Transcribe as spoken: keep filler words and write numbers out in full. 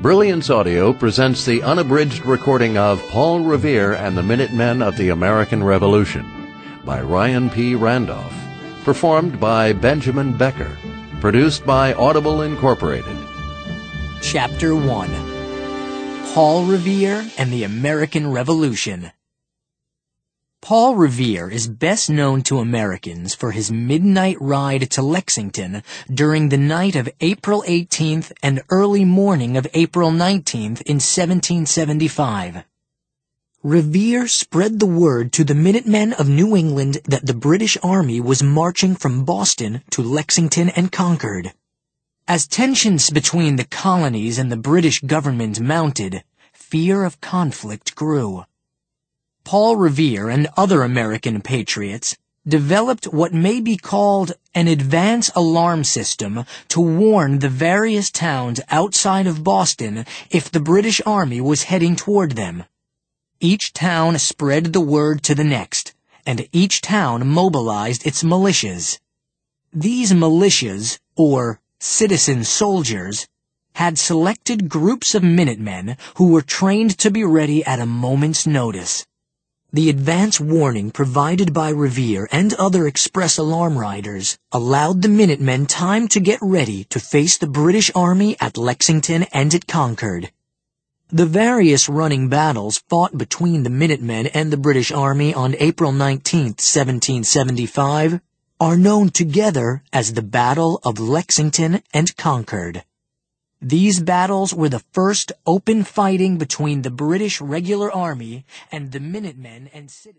Brilliance Audio presents the unabridged recording of Paul Revere and the Minutemen of the American Revolution by Ryan P. Randolph, performed by Benjamin Becker, produced by Audible Incorporated. Chapter one. Paul Revere and the American Revolution. Paul Revere is best known to Americans for his midnight ride to Lexington during the night of April eighteenth and early morning of April nineteenth in seventeen seventy-five. Revere spread the word to the Minutemen of New England that the British Army was marching from Boston to Lexington and Concord. As tensions between the colonies and the British government mounted, fear of conflict grew. Paul Revere and other American patriots developed what may be called an advance alarm system to warn the various towns outside of Boston if the British Army was heading toward them. Each town spread the word to the next, and each town mobilized its militias. These militias, or citizen soldiers, had selected groups of Minutemen who were trained to be ready at a moment's notice. The advance warning provided by Revere and other express alarm riders allowed the Minutemen time to get ready to face the British Army at Lexington and at Concord. The various running battles fought between the Minutemen and the British Army on April nineteenth, seventeen seventy-five, are known together as the Battle of Lexington and Concord. These battles were the first open fighting between the British regular army and the Minutemen and citizens.